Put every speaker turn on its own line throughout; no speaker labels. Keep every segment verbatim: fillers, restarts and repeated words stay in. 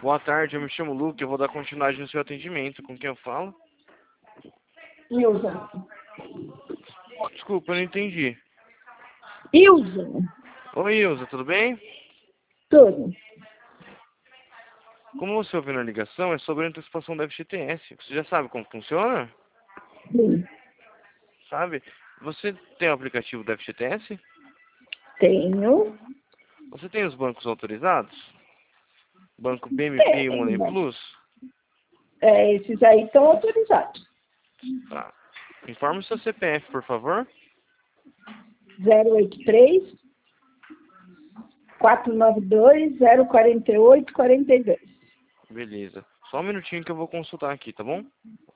Boa tarde, eu me chamo Luke, eu vou dar continuidade no seu atendimento. Com quem eu falo?
Ilza.
Desculpa, eu não entendi.
Ilza.
Oi, Ilza, tudo bem?
Tudo.
Como você ouviu na ligação, é sobre a antecipação da F G T S. Você já sabe como funciona?
Sim.
Sabe? Você tem o aplicativo da F G T S?
Tenho.
Você tem os bancos autorizados? Banco B M P e Money
Tenho.
Plus?
É, esses aí estão autorizados.
Tá. Informe o seu C P F, por favor.
zero oito três, quatro nove dois, zero quatro oito, quatro dois.
Beleza. Só um minutinho que eu vou consultar aqui, tá bom?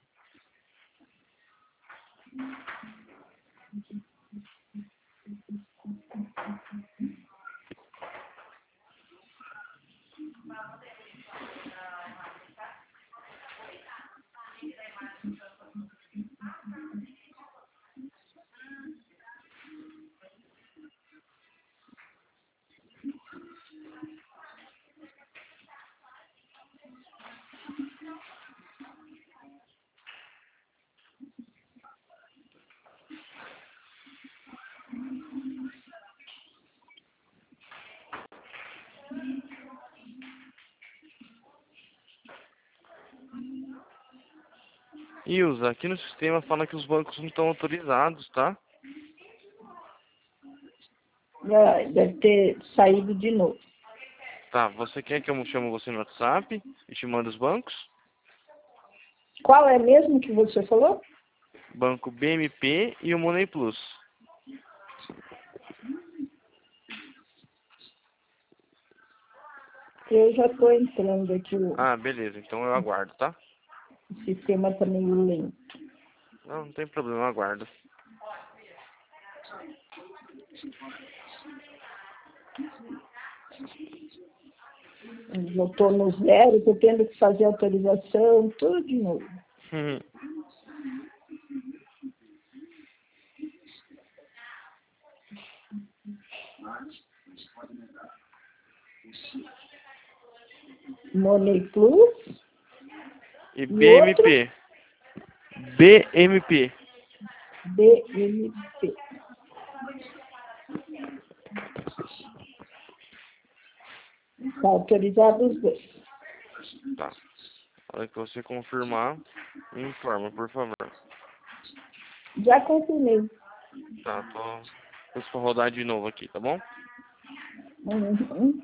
Ilza, aqui no sistema fala que os bancos não estão autorizados, tá?
Ah, deve ter saído de novo.
Tá, você quer que eu chame você no WhatsApp e te mande os bancos?
Qual é mesmo que você falou?
Banco B M P e o Money Plus.
Eu já estou entrando aqui. O
Ah, beleza, então eu aguardo, tá?
sistema está meio lento.
Não, não tem problema, eu aguardo.
Eu estou no zero, estou tendo que fazer autorização, tudo de novo. Money Plus.
E
E
B M P. B M P.
B M P. Está autorizado os dois.
Tá. A hora que você confirmar, me informa, por favor.
Já confirmei.
Tá, tô... Deixa eu rodar de novo aqui, tá bom?
Uhum.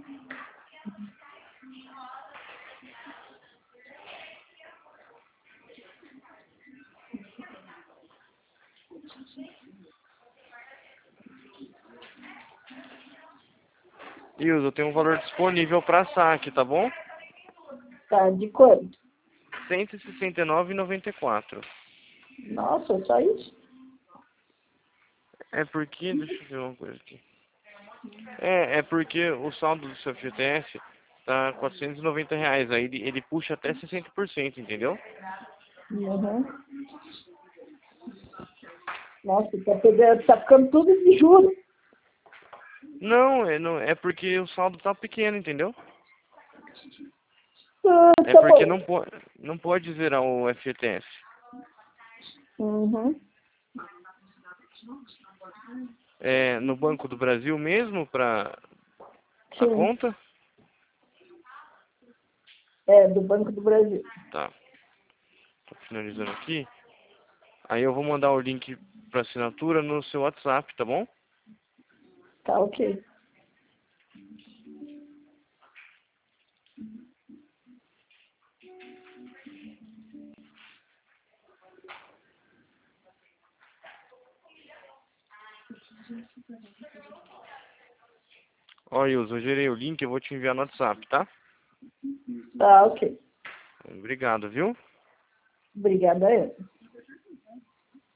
Ilza, eu tenho um valor disponível para saque, tá bom?
Tá, de quanto?
cento e sessenta e nove reais e noventa e quatro.
Nossa, só isso?
É porque, deixa eu ver uma coisa aqui. É, é porque o saldo do seu F G T S tá quatrocentos e noventa reais. Aí ele, ele puxa até sessenta por cento, entendeu?
Uhum. Nossa, tá, pegando, tá ficando tudo de juros.
Não, é, não, é porque o saldo tá pequeno, entendeu?
Ah,
É
tá
porque
bom.
não, po não pode zerar o F G T S.
Uhum.
É no Banco do Brasil mesmo, pra a
Sim,
conta?
é do Banco do Brasil.
Tá, tô finalizando aqui. Aí eu vou mandar o link pra assinatura no seu WhatsApp, tá bom?
Tá ok.
Ó, Ilza, eu gerei o link, eu vou te enviar no WhatsApp, tá?
Tá ok.
Obrigado, viu?
Obrigada, eu.